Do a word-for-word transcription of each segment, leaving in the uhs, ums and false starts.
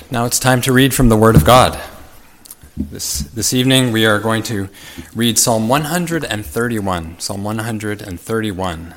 Now it's time to read from the Word of God. This, this evening we are going to read Psalm one thirty-one. Psalm one thirty-one.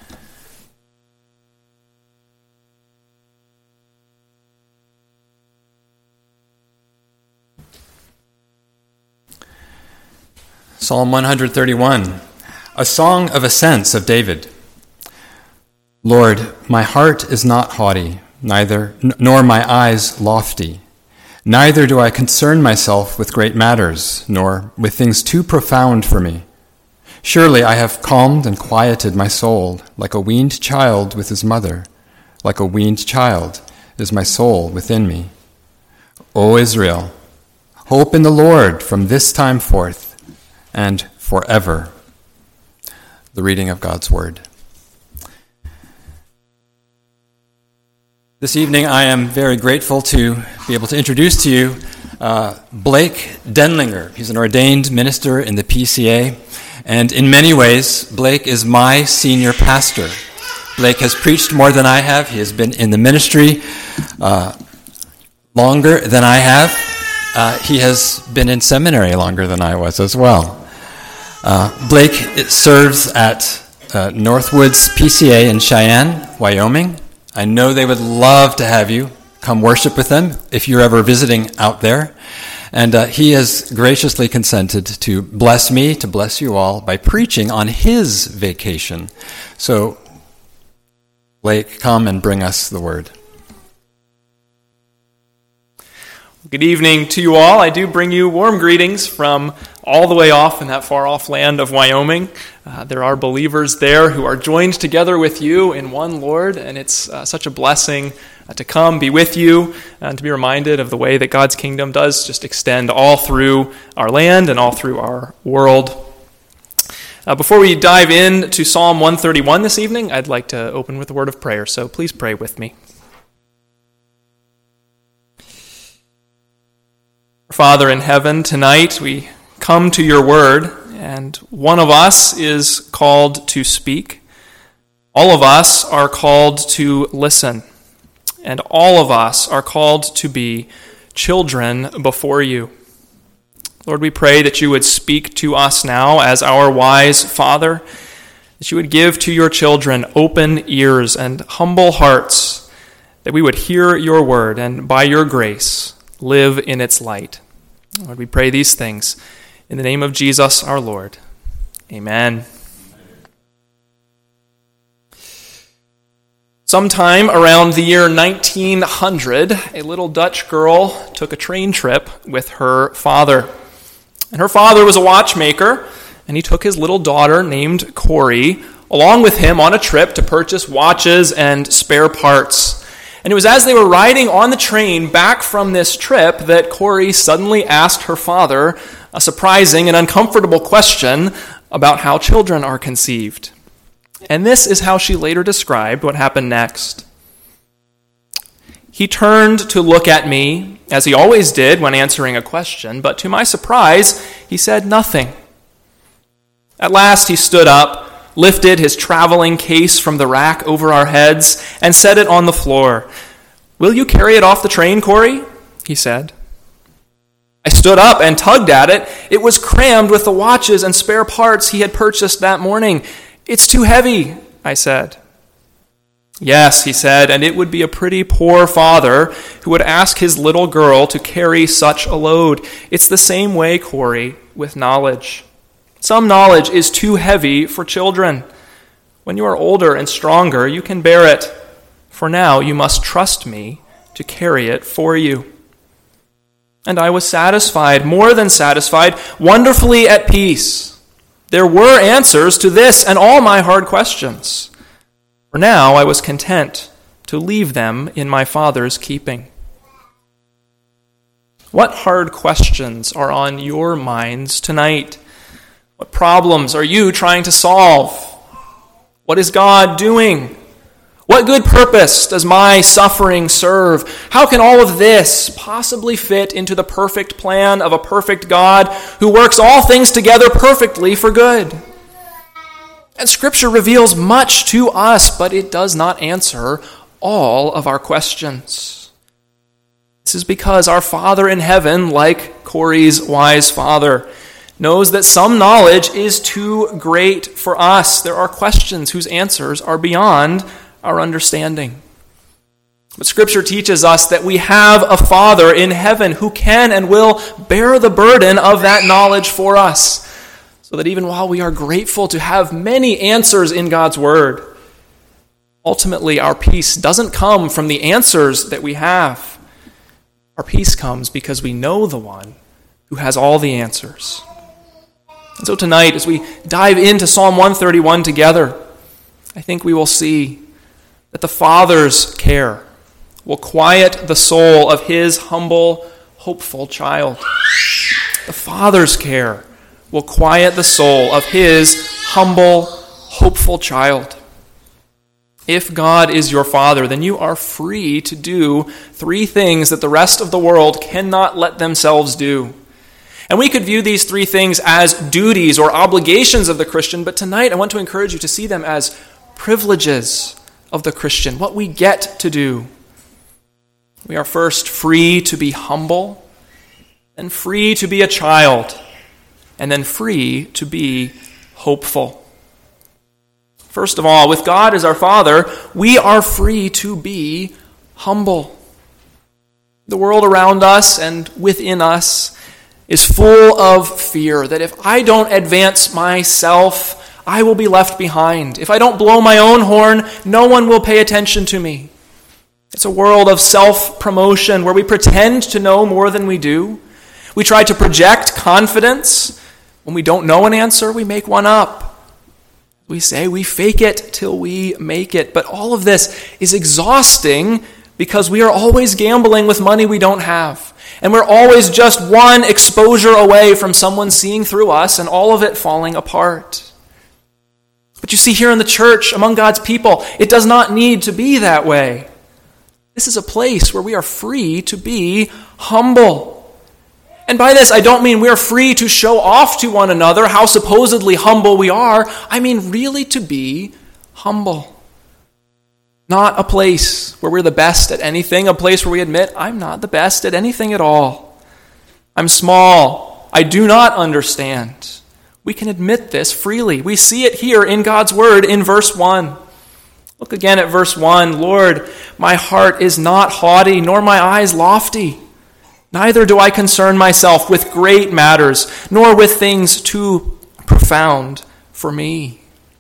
Psalm one thirty-one, a song of ascents of David. Lord, my heart is not haughty, neither nor my eyes lofty. Neither do I concern myself with great matters, nor with things too profound for me. Surely I have calmed and quieted my soul, like a weaned child with his mother. Like a weaned child is my soul within me. O Israel, hope in the Lord from this time forth and forever. The reading of God's Word. This evening, I am very grateful to be able to introduce to you uh, Blake Denlinger. He's an ordained minister in the P C A, and in many ways, Blake is my senior pastor. Blake has preached more than I have. He has been in the ministry uh, longer than I have. Uh, he has been in seminary longer than I was as well. Uh, Blake serves at uh, Northwoods P C A in Cheyenne, Wyoming. I know they would love to have you come worship with them if you're ever visiting out there. And uh, he has graciously consented to bless me, to bless you all, by preaching on his vacation. So, Blake, come and bring us the word. Good evening to you all. I do bring you warm greetings from all the way off in that far-off land of Wyoming. Uh, there are believers there who are joined together with you in one Lord, and it's uh, such a blessing uh, to come, be with you, and to be reminded of the way that God's kingdom does just extend all through our land and all through our world. Uh, before we dive into Psalm one thirty-one this evening, I'd like to open with a word of prayer, so please pray with me. Father in heaven, tonight we come to your word, and one of us is called to speak. All of us are called to listen, and all of us are called to be children before you. Lord, we pray that you would speak to us now as our wise Father, that you would give to your children open ears and humble hearts, that we would hear your word and by your grace live in its light. Lord, we pray these things in the name of Jesus our Lord. Amen. Sometime around the year nineteen hundred, a little Dutch girl took a train trip with her father. And her father was a watchmaker, and he took his little daughter named Corrie along with him on a trip to purchase watches and spare parts. And it was as they were riding on the train back from this trip that Corrie suddenly asked her father a surprising and uncomfortable question about how children are conceived. And this is how she later described what happened next. He turned to look at me, as he always did when answering a question, but to my surprise, he said nothing. At last he stood up, lifted his traveling case from the rack over our heads, and set it on the floor. "Will you carry it off the train, Corrie?" he said. I stood up and tugged at it. It was crammed with the watches and spare parts he had purchased that morning. "It's too heavy," I said. "Yes," he said, "and it would be a pretty poor father who would ask his little girl to carry such a load. It's the same way, Corrie, with knowledge. Some knowledge is too heavy for children. When you are older and stronger, you can bear it. For now, you must trust me to carry it for you." And I was satisfied, more than satisfied, wonderfully at peace. There were answers to this and all my hard questions. For now, I was content to leave them in my Father's keeping. What hard questions are on your minds tonight? What problems are you trying to solve? What is God doing? What good purpose does my suffering serve? How can all of this possibly fit into the perfect plan of a perfect God who works all things together perfectly for good? And Scripture reveals much to us, but it does not answer all of our questions. This is because our Father in heaven, like Corey's wise father, knows that some knowledge is too great for us. There are questions whose answers are beyond our understanding. But Scripture teaches us that we have a Father in heaven who can and will bear the burden of that knowledge for us, so that even while we are grateful to have many answers in God's Word, ultimately our peace doesn't come from the answers that we have. Our peace comes because we know the one who has all the answers. And so tonight, as we dive into Psalm one thirty-one together, I think we will see that the Father's care will quiet the soul of his humble, hopeful child. The Father's care will quiet the soul of his humble, hopeful child. If God is your Father, then you are free to do three things that the rest of the world cannot let themselves do. And we could view these three things as duties or obligations of the Christian, but tonight I want to encourage you to see them as privileges of the Christian, what we get to do. We are first free to be humble, then free to be a child, and then free to be hopeful. First of all, with God as our Father, we are free to be humble. The world around us and within us is full of fear that if I don't advance myself, I will be left behind. If I don't blow my own horn, no one will pay attention to me. It's a world of self-promotion where we pretend to know more than we do. We try to project confidence. When we don't know an answer, we make one up. We say we fake it till we make it. But all of this is exhausting because we are always gambling with money we don't have. And we're always just one exposure away from someone seeing through us and all of it falling apart. But you see, here in the church, among God's people, it does not need to be that way. This is a place where we are free to be humble. And by this, I don't mean we're free to show off to one another how supposedly humble we are. I mean really to be humble. Not a place where we're the best at anything, a place where we admit, I'm not the best at anything at all. I'm small. I do not understand. We can admit this freely. We see it here in God's Word in verse one. Look again at verse one. Lord, my heart is not haughty, nor my eyes lofty. Neither do I concern myself with great matters, nor with things too profound for me.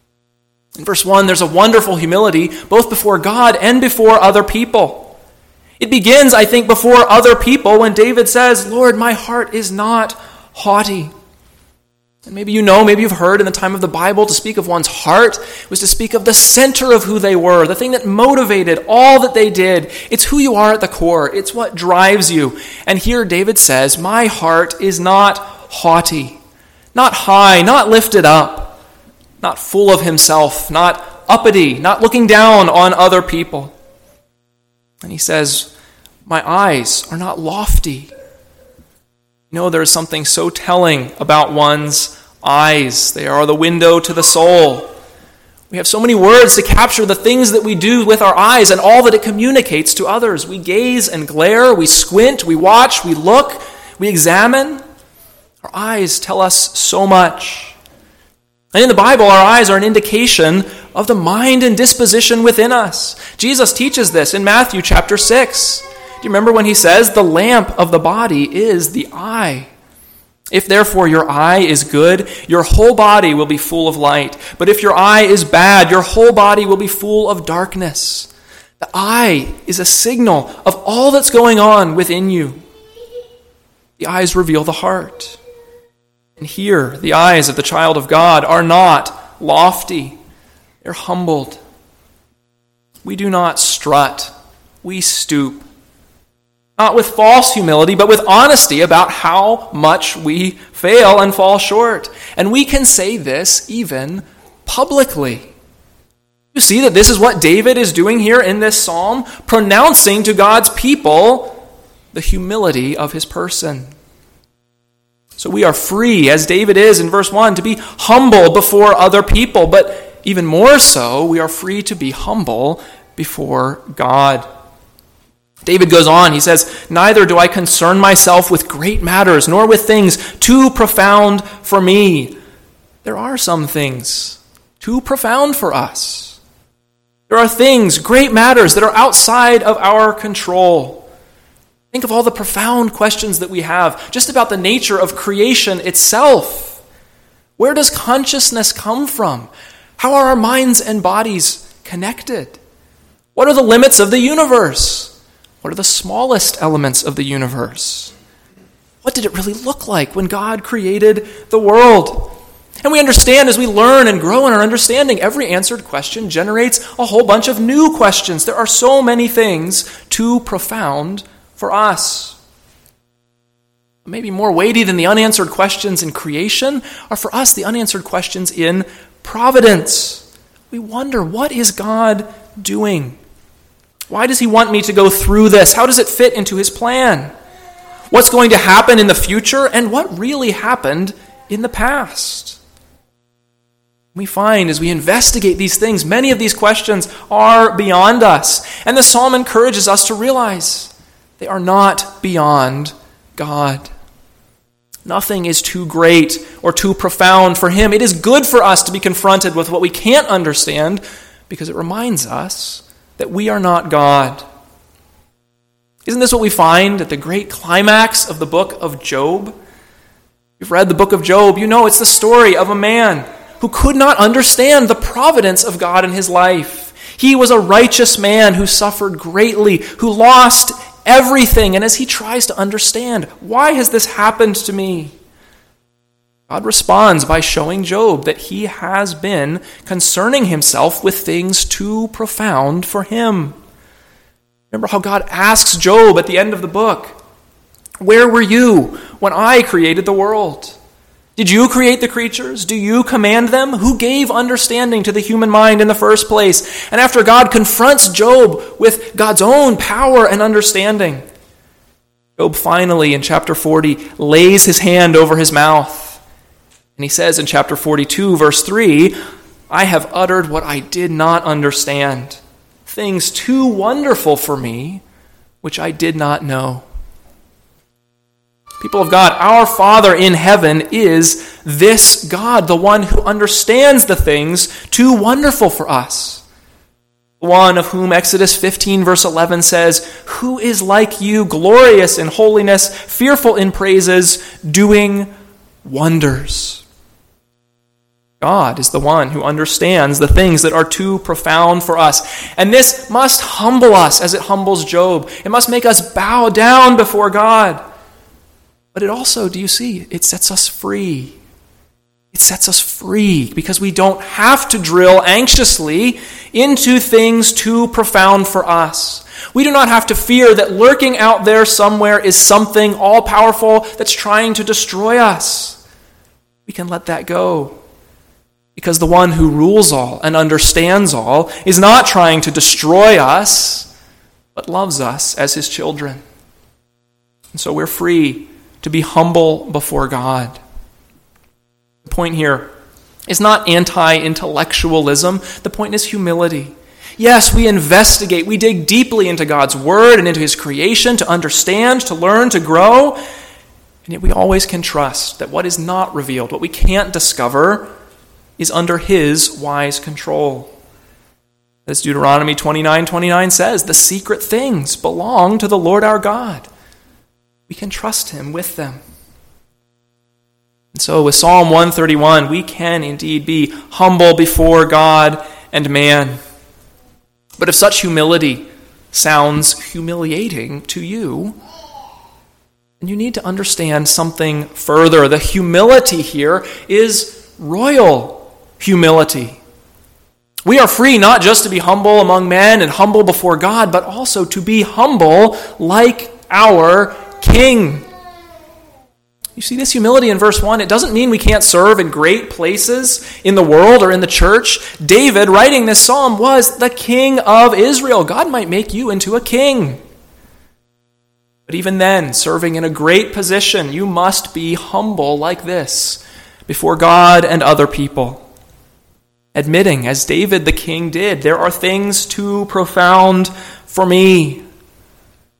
In verse one, there's a wonderful humility, both before God and before other people. It begins, I think, before other people when David says, Lord, my heart is not haughty. And maybe you know, maybe you've heard in the time of the Bible, to speak of one's heart was to speak of the center of who they were, the thing that motivated all that they did. It's who you are at the core. It's what drives you. And here David says, my heart is not haughty, not high, not lifted up, not full of himself, not uppity, not looking down on other people. And he says, my eyes are not lofty. You know, there is something so telling about one's eyes. They are the window to the soul. We have so many words to capture the things that we do with our eyes and all that it communicates to others. We gaze and glare, we squint, we watch, we look, we examine. Our eyes tell us so much. And in the Bible, our eyes are an indication of the mind and disposition within us. Jesus teaches this in Matthew chapter six. Do you remember when he says, the lamp of the body is the eye? If therefore your eye is good, your whole body will be full of light. But if your eye is bad, your whole body will be full of darkness. The eye is a signal of all that's going on within you. The eyes reveal the heart. And here, the eyes of the child of God are not lofty. They're humbled. We do not strut. We stoop. Not with false humility, but with honesty about how much we fail and fall short. And we can say this even publicly. You see that this is what David is doing here in this psalm, pronouncing to God's people the humility of his person. So we are free, as David is in verse one, to be humble before other people, but even more so, we are free to be humble before God. David goes on, he says, "Neither do I concern myself with great matters, nor with things too profound for me." There are some things too profound for us. There are things, great matters, that are outside of our control. Think of all the profound questions that we have just about the nature of creation itself. Where does consciousness come from? How are our minds and bodies connected? What are the limits of the universe? What are the smallest elements of the universe? What did it really look like when God created the world? And we understand as we learn and grow in our understanding, every answered question generates a whole bunch of new questions. There are so many things too profound for us. Maybe more weighty than the unanswered questions in creation are for us the unanswered questions in providence. We wonder, what is God doing? Why does he want me to go through this? How does it fit into his plan? What's going to happen in the future? And what really happened in the past? We find as we investigate these things, many of these questions are beyond us. And the psalm encourages us to realize they are not beyond God. Nothing is too great or too profound for him. It is good for us to be confronted with what we can't understand because it reminds us that we are not God. Isn't this what we find at the great climax of the book of Job? If you've read the book of Job, you know it's the story of a man who could not understand the providence of God in his life. He was a righteous man who suffered greatly, who lost everything. And as he tries to understand, why has this happened to me? God responds by showing Job that he has been concerning himself with things too profound for him. Remember how God asks Job at the end of the book, "Where were you when I created the world? Did you create the creatures? Do you command them? Who gave understanding to the human mind in the first place?" And after God confronts Job with God's own power and understanding, Job finally in chapter forty lays his hand over his mouth. And he says in chapter forty-two, verse three, "I have uttered what I did not understand, things too wonderful for me, which I did not know." People of God, our Father in heaven is this God, the one who understands the things too wonderful for us. The one of whom Exodus fifteen, verse eleven says, "Who is like you, glorious in holiness, fearful in praises, doing wonders." God is the one who understands the things that are too profound for us. And this must humble us as it humbles Job. It must make us bow down before God. But it also, do you see, it sets us free. It sets us free because we don't have to drill anxiously into things too profound for us. We do not have to fear that lurking out there somewhere is something all-powerful that's trying to destroy us. We can let that go. Because the one who rules all and understands all is not trying to destroy us, but loves us as his children. And so we're free to be humble before God. The point here is not anti-intellectualism. The point is humility. Yes, we investigate, we dig deeply into God's word and into his creation to understand, to learn, to grow. And yet we always can trust that what is not revealed, what we can't discover, is under his wise control. As Deuteronomy twenty-nine twenty-nine says, the secret things belong to the Lord our God. We can trust him with them. And so with Psalm one thirty-one, we can indeed be humble before God and man. But if such humility sounds humiliating to you, then you need to understand something further. The humility here is royal humility. We are free not just to be humble among men and humble before God, but also to be humble like our King. You see this humility in verse one, it doesn't mean we can't serve in great places in the world or in the church. David, writing this psalm, was the king of Israel. God might make you into a king. But even then, serving in a great position, you must be humble like this before God and other people. Admitting, as David the king did, there are things too profound for me.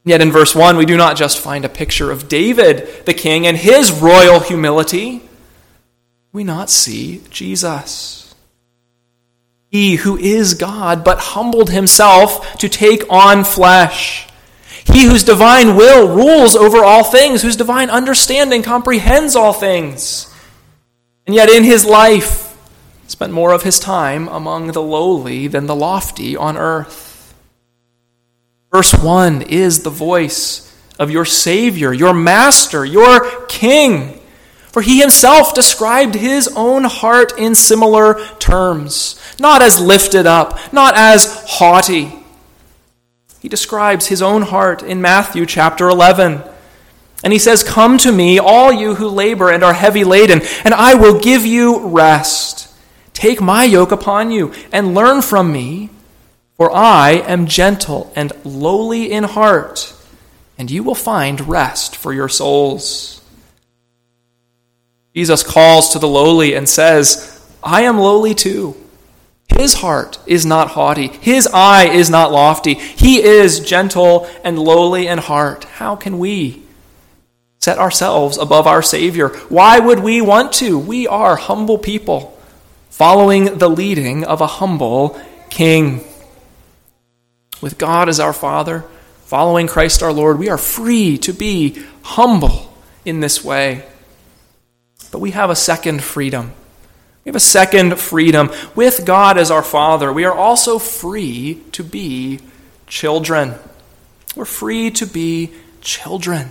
Yet in verse one, we do not just find a picture of David, the king, and his royal humility. We not see Jesus. He who is God, but humbled himself to take on flesh. He whose divine will rules over all things, whose divine understanding comprehends all things. And yet in his life, spent more of his time among the lowly than the lofty on earth. Verse one is the voice of your Savior, your Master, your King. For he himself described his own heart in similar terms, not as lifted up, not as haughty. He describes his own heart in Matthew chapter eleven. And he says, "Come to me, all you who labor and are heavy laden, and I will give you rest. Take my yoke upon you and learn from me, for I am gentle and lowly in heart, and you will find rest for your souls." Jesus calls to the lowly and says, I am lowly too. His heart is not haughty. His eye is not lofty. He is gentle and lowly in heart. How can we set ourselves above our Savior? Why would we want to? We are humble people, following the leading of a humble King. With God as our Father, following Christ our Lord, we are free to be humble in this way. But we have a second freedom. We have a second freedom. With God as our Father, we are also free to be children. We're free to be children.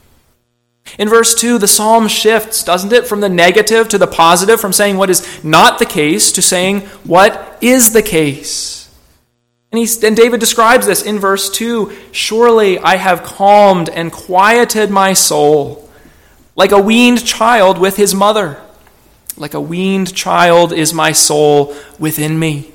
In verse two, the psalm shifts, doesn't it, from the negative to the positive, from saying what is not the case to saying what is the case. And, he's, and David describes this in verse two, "Surely I have calmed and quieted my soul, like a weaned child with his mother. Like a weaned child is my soul within me."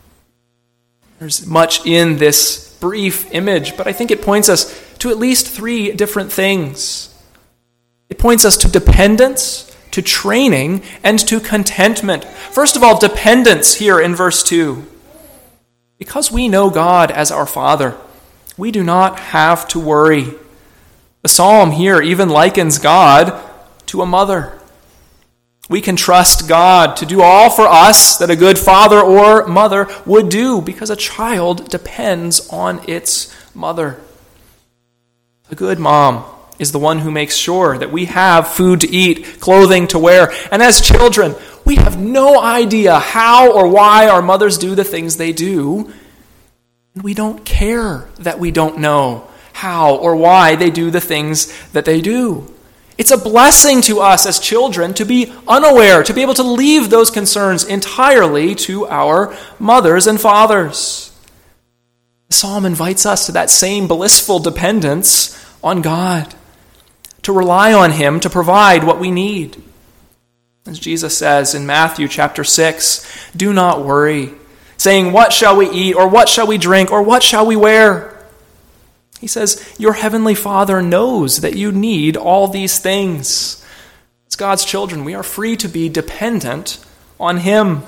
There's much in this brief image, but I think it points us to at least three different things. It points us to dependence, to training, and to contentment. First of all, dependence here in verse two. Because we know God as our Father, we do not have to worry. The psalm here even likens God to a mother. We can trust God to do all for us that a good father or mother would do, because a child depends on its mother. A good mom is the one who makes sure that we have food to eat, clothing to wear. And as children, we have no idea how or why our mothers do the things they do. And we don't care that we don't know how or why they do the things that they do. It's a blessing to us as children to be unaware, to be able to leave those concerns entirely to our mothers and fathers. The psalm invites us to that same blissful dependence on God, to rely on him to provide what we need. As Jesus says in Matthew chapter six, "Do not worry, saying, 'What shall we eat?' or 'What shall we drink?' or 'What shall we wear?' He says, your heavenly Father knows that you need all these things." As God's children, we are free to be dependent on him.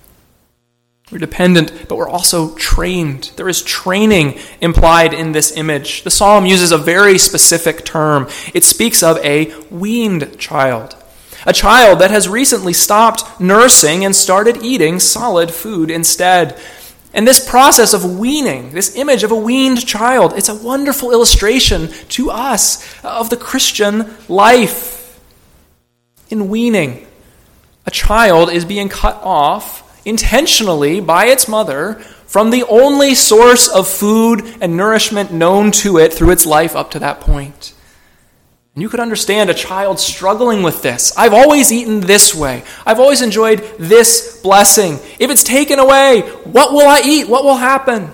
We're dependent, but we're also trained. There is training implied in this image. The psalm uses a very specific term. It speaks of a weaned child, a child that has recently stopped nursing and started eating solid food instead. And this process of weaning, this image of a weaned child, it's a wonderful illustration to us of the Christian life. In weaning, a child is being cut off intentionally by its mother from the only source of food and nourishment known to it through its life up to that point. And you could understand a child struggling with this. I've always eaten this way. I've always enjoyed this blessing. If it's taken away, what will I eat? What will happen?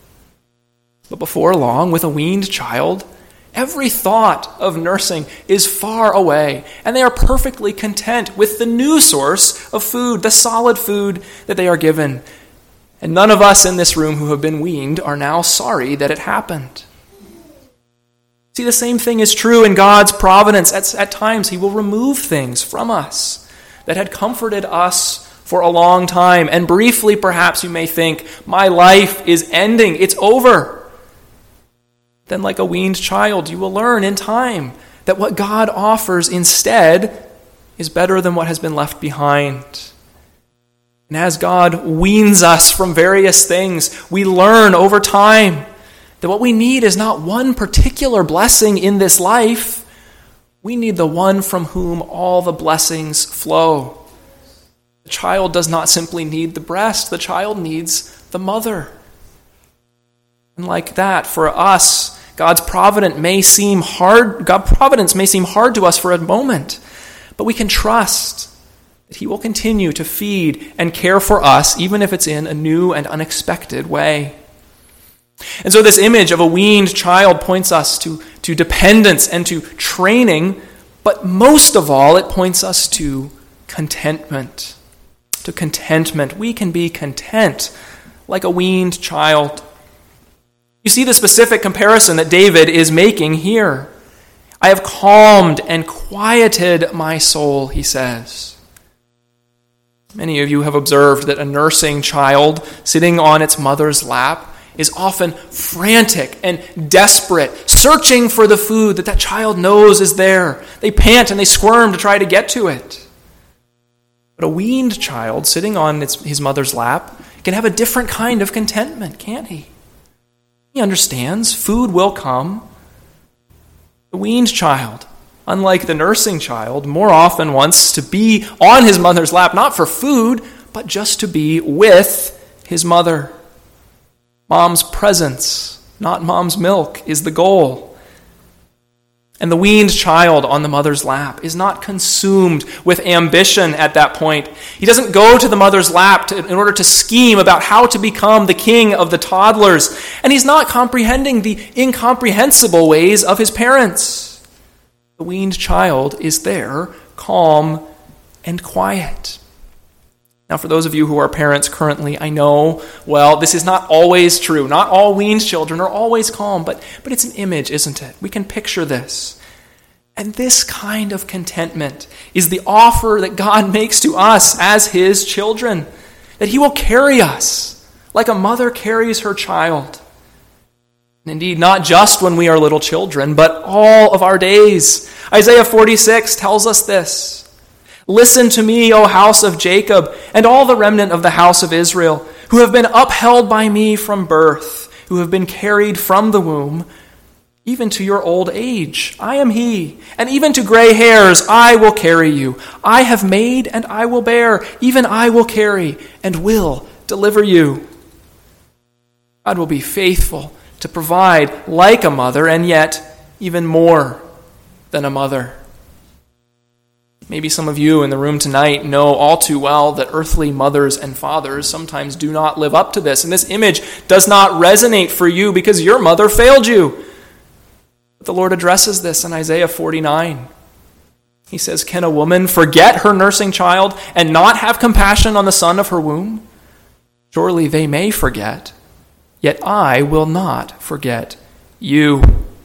But before long, with a weaned child, every thought of nursing is far away, and they are perfectly content with the new source of food, the solid food that they are given. And none of us in this room who have been weaned are now sorry that it happened. See, the same thing is true in God's providence. At, at times, he will remove things from us that had comforted us for a long time. And briefly, perhaps you may think, my life is ending. It's over. then like a weaned child, you will learn in time that what God offers instead is better than what has been left behind. And as God weans us from various things, we learn over time that what we need is not one particular blessing in this life. We need the one from whom all the blessings flow. The child does not simply need the breast, the child needs the mother. And like that, for us, God's providence may seem hard, God's providence may seem hard to us for a moment, but we can trust that he will continue to feed and care for us, even if it's in a new and unexpected way. And so this image of a weaned child points us to, to dependence and to training, but most of all, it points us to contentment. To contentment. We can be content like a weaned child. You see the specific comparison that David is making here. I have calmed and quieted my soul, he says. Many of you have observed that a nursing child sitting on its mother's lap is often frantic and desperate, searching for the food that that child knows is there. They pant and they squirm to try to get to it. But a weaned child sitting on its, his mother's lap can have a different kind of contentment, can't he? He understands food will come. The weaned child, unlike the nursing child, more often wants to be on his mother's lap, not for food, but just to be with his mother. Mom's presence, not mom's milk, is the goal. And the weaned child on the mother's lap is not consumed with ambition at that point. He doesn't go to the mother's lap to, in order to scheme about how to become the king of the toddlers. And he's not comprehending the incomprehensible ways of his parents. The weaned child is there, calm and quiet. Now, for those of you who are parents currently, I know, well, this is not always true. Not all weaned children are always calm, but, but it's an image, isn't it? We can picture this. And this kind of contentment is the offer that God makes to us as his children, that he will carry us like a mother carries her child. And indeed, not just when we are little children, but all of our days. Isaiah forty-six tells us this. Listen to me, O house of Jacob, and all the remnant of the house of Israel, who have been upheld by me from birth, who have been carried from the womb, even to your old age. I am he, and even to gray hairs I will carry you. I have made and I will bear, even I will carry and will deliver you. God will be faithful to provide like a mother, and yet even more than a mother. Maybe some of you in the room tonight know all too well that earthly mothers and fathers sometimes do not live up to this. And this image does not resonate for you because your mother failed you. But the Lord addresses this in Isaiah forty-nine. He says, can a woman forget her nursing child and not have compassion on the son of her womb? Surely they may forget, yet I will not forget you.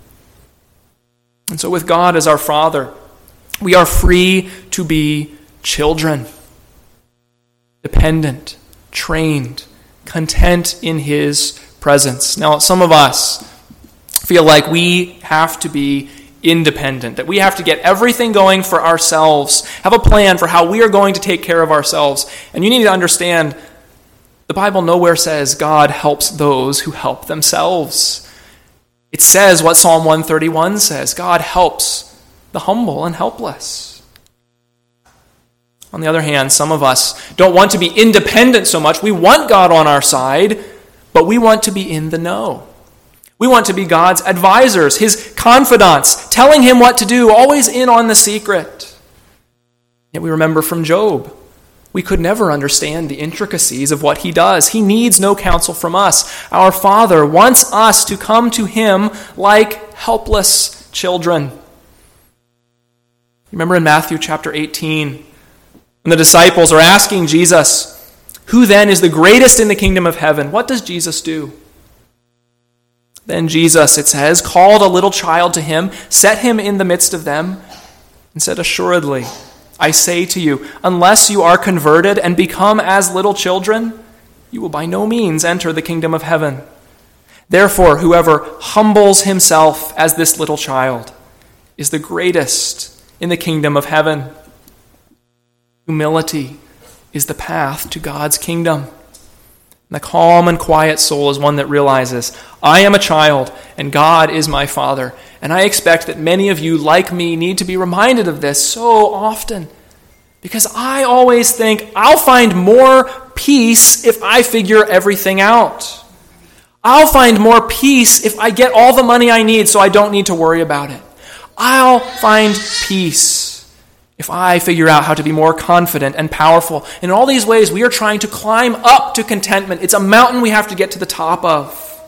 And so with God as our Father, we are free to be children, dependent, trained, content in his presence. Now, some of us feel like we have to be independent, that we have to get everything going for ourselves, have a plan for how we are going to take care of ourselves. And you need to understand, the Bible nowhere says God helps those who help themselves. It says what Psalm one thirty-one says, God helps the humble and helpless. On the other hand, some of us don't want to be independent so much. We want God on our side, but we want to be in the know. We want to be God's advisors, his confidants, telling him what to do, always in on the secret. Yet we remember from Job, we could never understand the intricacies of what he does. He needs no counsel from us. Our Father wants us to come to him like helpless children. Remember in Matthew chapter eighteen, when the disciples are asking Jesus, who then is the greatest in the kingdom of heaven? What does Jesus do? Then Jesus, it says, called a little child to him, set him in the midst of them, and said, assuredly, I say to you, unless you are converted and become as little children, you will by no means enter the kingdom of heaven. Therefore, whoever humbles himself as this little child is the greatest in the kingdom of heaven. Humility is the path to God's kingdom. And the calm and quiet soul is one that realizes, I am a child and God is my Father. And I expect that many of you, like me, need to be reminded of this so often. Because I always think I'll find more peace if I figure everything out. I'll find more peace if I get all the money I need so I don't need to worry about it. I'll find peace if I figure out how to be more confident and powerful. In all these ways, we are trying to climb up to contentment. It's a mountain we have to get to the top of.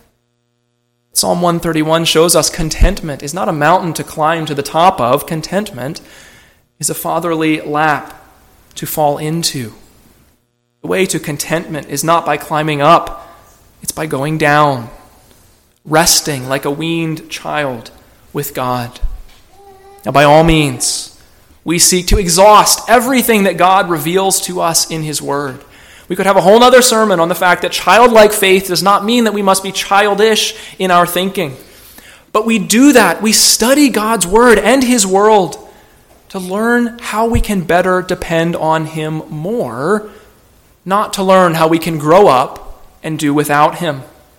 Psalm one thirty-one shows us contentment is not a mountain to climb to the top of. Contentment is a fatherly lap to fall into. The way to contentment is not by climbing up. It's by going down, resting like a weaned child with God. Now, by all means, we seek to exhaust everything that God reveals to us in His Word. We could have a whole other sermon on the fact that childlike faith does not mean that we must be childish in our thinking. But we do that. We study God's Word and His world to learn how we can better depend on Him more, not to learn how we can grow up and do without Him.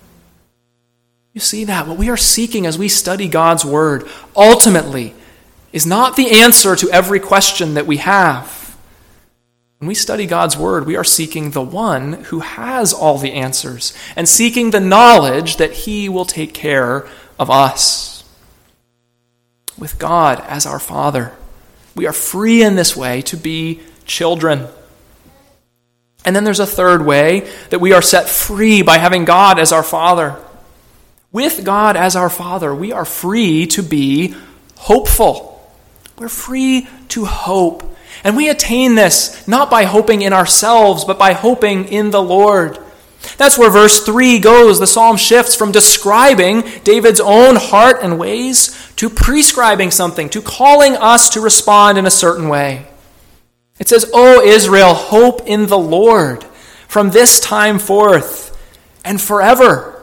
You see that? What we are seeking as we study God's Word ultimately is not the answer to every question that we have. When we study God's Word, we are seeking the one who has all the answers and seeking the knowledge that He will take care of us. With God as our Father, we are free in this way to be children. And then there's a third way that we are set free by having God as our Father. With God as our Father, we are free to be hopeful. We're free to hope. And we attain this not by hoping in ourselves, but by hoping in the Lord. That's where verse three goes. The psalm shifts from describing David's own heart and ways to prescribing something, to calling us to respond in a certain way. It says, O Israel, hope in the Lord from this time forth and forever.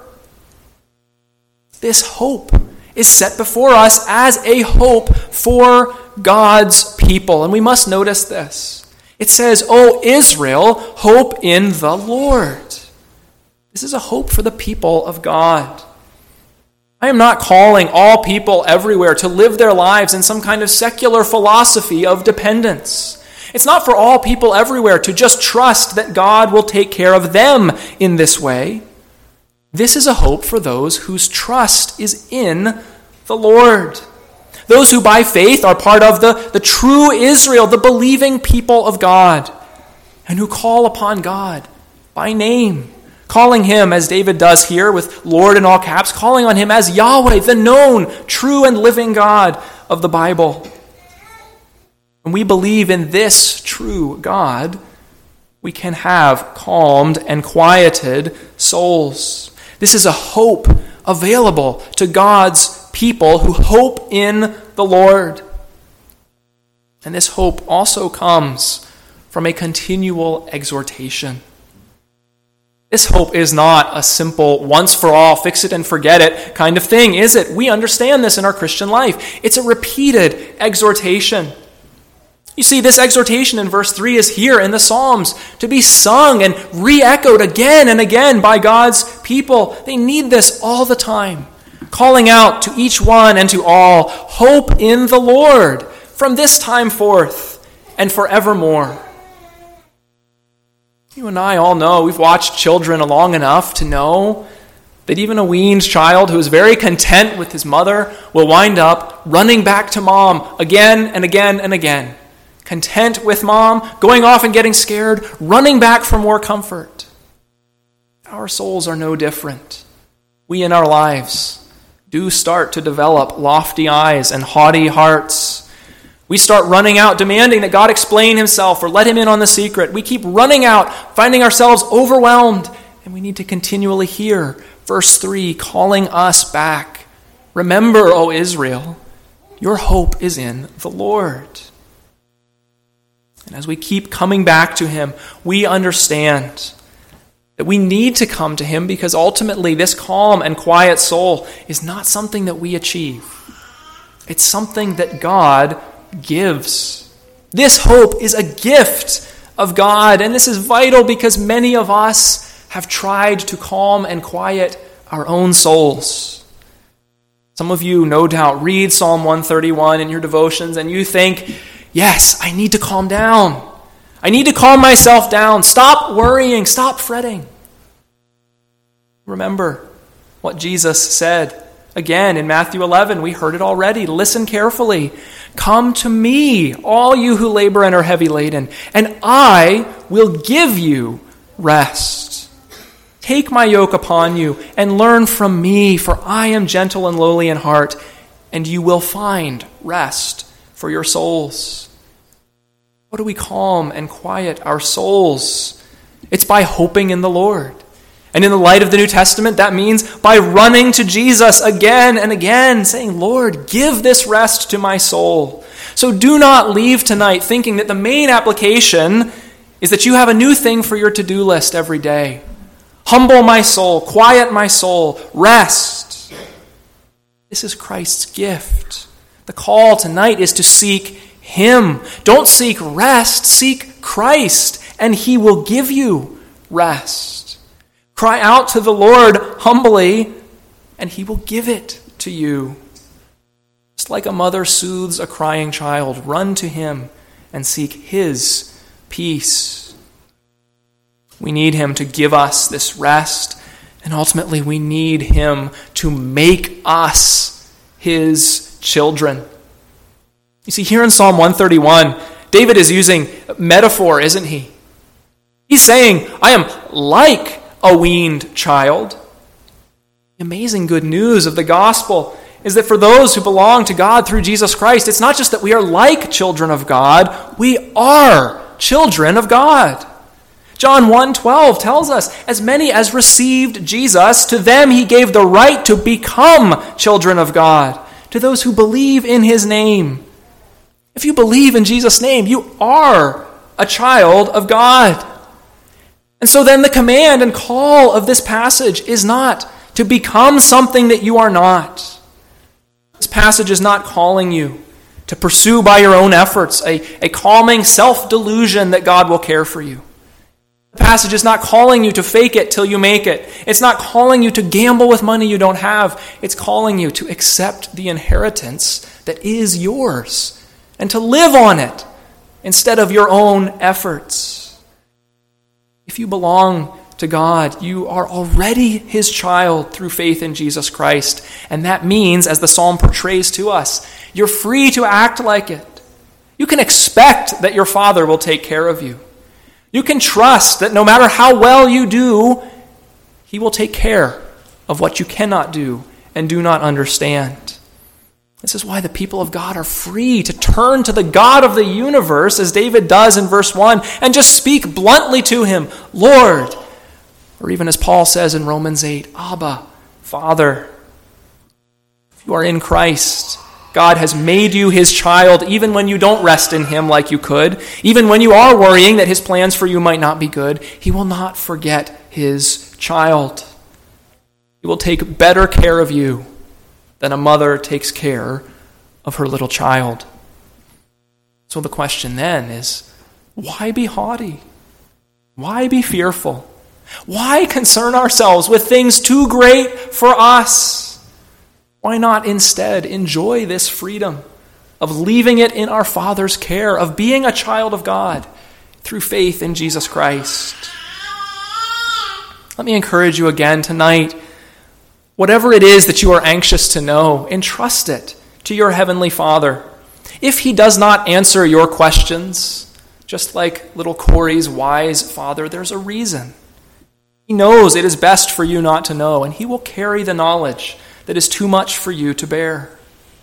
This hope is set before us as a hope for God's people. And we must notice this. It says, O Israel, hope in the Lord. This is a hope for the people of God. I am not calling all people everywhere to live their lives in some kind of secular philosophy of dependence. It's not for all people everywhere to just trust that God will take care of them in this way. This is a hope for those whose trust is in the Lord. Those who by faith are part of the, the true Israel, the believing people of God, and who call upon God by name, calling Him, as David does here with Lord in all caps, calling on Him as Yahweh, the known, true, and living God of the Bible. When we believe in this true God, we can have calmed and quieted souls. This is a hope available to God's people who hope in the Lord. And this hope also comes from a continual exhortation. This hope is not a simple once for all, fix it and forget it kind of thing, is it? We understand this in our Christian life. It's a repeated exhortation. You see, this exhortation in verse three is here in the Psalms to be sung and re-echoed again and again by God's people. They need this all the time, calling out to each one and to all, hope in the Lord from this time forth and forevermore. You and I all know, we've watched children long enough to know that even a weaned child who is very content with his mother will wind up running back to mom again and again and again. Content with mom, going off and getting scared, running back for more comfort. Our souls are no different. We in our lives do start to develop lofty eyes and haughty hearts. We start running out, demanding that God explain Himself or let Him in on the secret. We keep running out, finding ourselves overwhelmed, and we need to continually hear verse three calling us back. Remember, O Israel, your hope is in the Lord. And as we keep coming back to Him, we understand That we need to come to him because ultimately this calm and quiet soul is not something that we achieve. It's something that God gives. This hope is a gift of God, and this is vital because many of us have tried to calm and quiet our own souls. Some of you, no doubt, read Psalm one thirty-one in your devotions and you think, yes, I need to calm down. I need to calm myself down. Stop worrying. Stop fretting. Remember what Jesus said. Again, in Matthew eleven, we heard it already. Listen carefully. Come to me, all you who labor and are heavy laden, and I will give you rest. Take my yoke upon you and learn from me, for I am gentle and lowly in heart, and you will find rest for your souls. How do we calm and quiet our souls? It's by hoping in the Lord. And in the light of the New Testament, that means by running to Jesus again and again, saying, Lord, give this rest to my soul. So do not leave tonight thinking that the main application is that you have a new thing for your to-do list every day. Humble my soul, quiet my soul, rest. This is Christ's gift. The call tonight is to seek him. Don't seek rest, seek Christ, and he will give you rest. Cry out to the Lord humbly, and he will give it to you. Just like a mother soothes a crying child, run to him and seek his peace. We need him to give us this rest, and ultimately we need him to make us his children. You see, here in Psalm one thirty-one, David is using metaphor, isn't he? He's saying, I am like a weaned child. The amazing good news of the gospel is that for those who belong to God through Jesus Christ, it's not just that we are like children of God, we are children of God. John one twelve tells us, as many as received Jesus, to them he gave the right to become children of God, to those who believe in his name. If you believe in Jesus' name, you are a child of God. And so then the command and call of this passage is not to become something that you are not. This passage is not calling you to pursue by your own efforts a, a calming self-delusion that God will care for you. The passage is not calling you to fake it till you make it. It's not calling you to gamble with money you don't have. It's calling you to accept the inheritance that is yours and to live on it instead of your own efforts. If you belong to God, you are already his child through faith in Jesus Christ. And that means, as the psalm portrays to us, you're free to act like it. You can expect that your Father will take care of you. You can trust that no matter how well you do, he will take care of what you cannot do and do not understand. This is why the people of God are free to turn to the God of the universe, as David does in verse one, and just speak bluntly to him, Lord, or even as Paul says in Romans eight, Abba, Father. If you are in Christ, God has made you his child even when you don't rest in him like you could, even when you are worrying that his plans for you might not be good. He will not forget his child. He will take better care of you than a mother takes care of her little child. So the question then is, why be haughty? Why be fearful? Why concern ourselves with things too great for us? Why not instead enjoy this freedom of leaving it in our Father's care, of being a child of God through faith in Jesus Christ? Let me encourage you again tonight. Whatever it is that you are anxious to know, entrust it to your Heavenly Father. If he does not answer your questions, just like little Corey's wise father, there's a reason. He knows it is best for you not to know, and he will carry the knowledge that is too much for you to bear.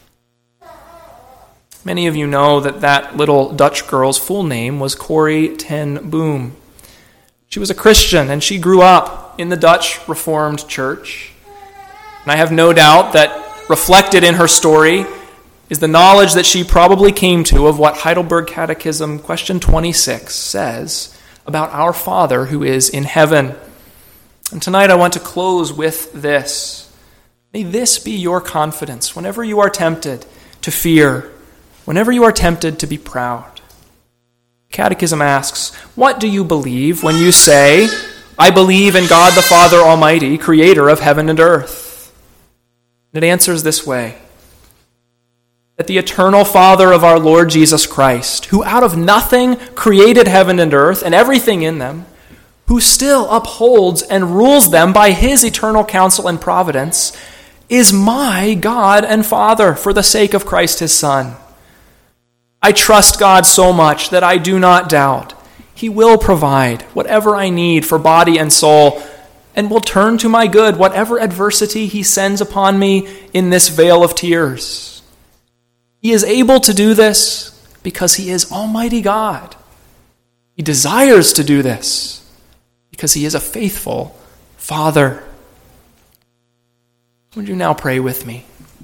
Many of you know that that little Dutch girl's full name was Corrie ten Boom. She was a Christian, and she grew up in the Dutch Reformed Church. And I have no doubt that reflected in her story is the knowledge that she probably came to of what Heidelberg Catechism question twenty-six says about our Father who is in heaven. And tonight I want to close with this. May this be your confidence whenever you are tempted to fear, whenever you are tempted to be proud. Catechism asks, what do you believe when you say, I believe in God the Father Almighty, creator of heaven and earth? And it answers this way, that the eternal Father of our Lord Jesus Christ, who out of nothing created heaven and earth and everything in them, who still upholds and rules them by his eternal counsel and providence, is my God and Father for the sake of Christ his Son. I trust God so much that I do not doubt he will provide whatever I need for body and soul, and will turn to my good whatever adversity he sends upon me in this vale of tears. He is able to do this because he is Almighty God. He desires to do this because he is a faithful Father. Would you now pray with me?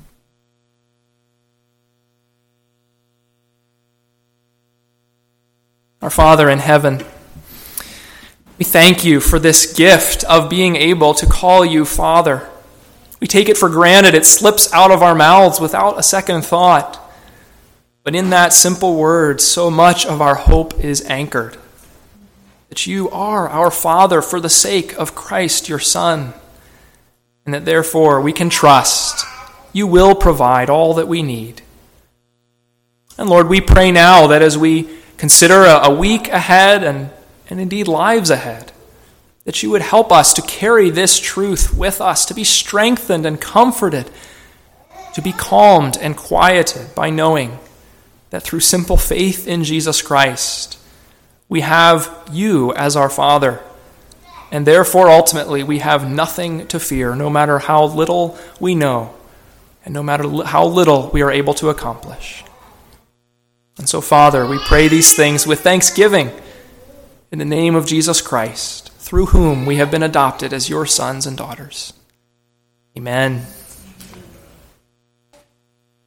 Our Father in heaven, we thank you for this gift of being able to call you Father. We take it for granted. It slips out of our mouths without a second thought. But in that simple word, so much of our hope is anchored. That you are our Father for the sake of Christ, your Son. And that therefore we can trust you will provide all that we need. And Lord, we pray now that as we consider a, a week ahead and, and indeed lives ahead, that you would help us to carry this truth with us, to be strengthened and comforted, to be calmed and quieted by knowing that through simple faith in Jesus Christ, we have you as our Father, and therefore ultimately we have nothing to fear, no matter how little we know, and no matter how little we are able to accomplish. And so, Father, we pray these things with thanksgiving in the name of Jesus Christ, through whom we have been adopted as your sons and daughters. Amen.